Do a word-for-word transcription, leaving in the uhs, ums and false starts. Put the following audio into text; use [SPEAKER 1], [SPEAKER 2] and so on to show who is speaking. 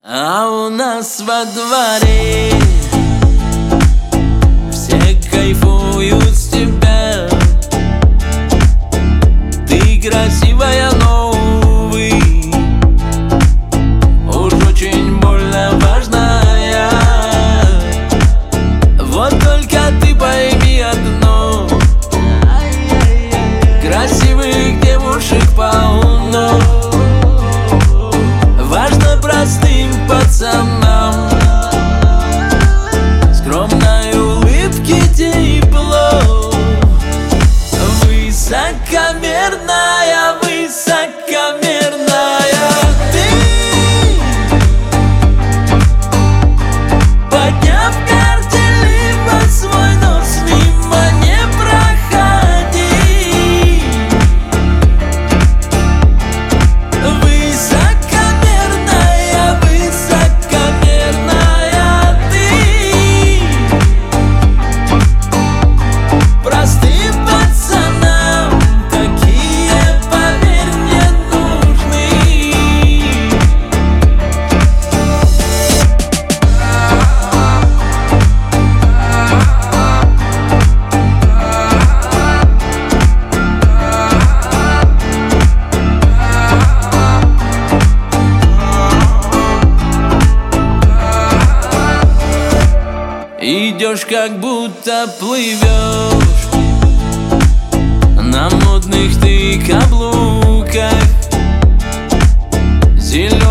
[SPEAKER 1] А у нас во дворе все кайфуют с тебя. Ты красивая, но, увы, уж очень больно важная. Вот только ты пойми одно: красивых девушек полно. Важно простым пацанам скромной улыбки тепло. Высокомерная, высокомерная ты, подняв горделиво свой нос, мимо не проходи. Высокомерная, высокомерная ты, простым пацанам такие, поверь, не нужны. Идешь, как будто плывешь на модных ты каблуках. Зеленый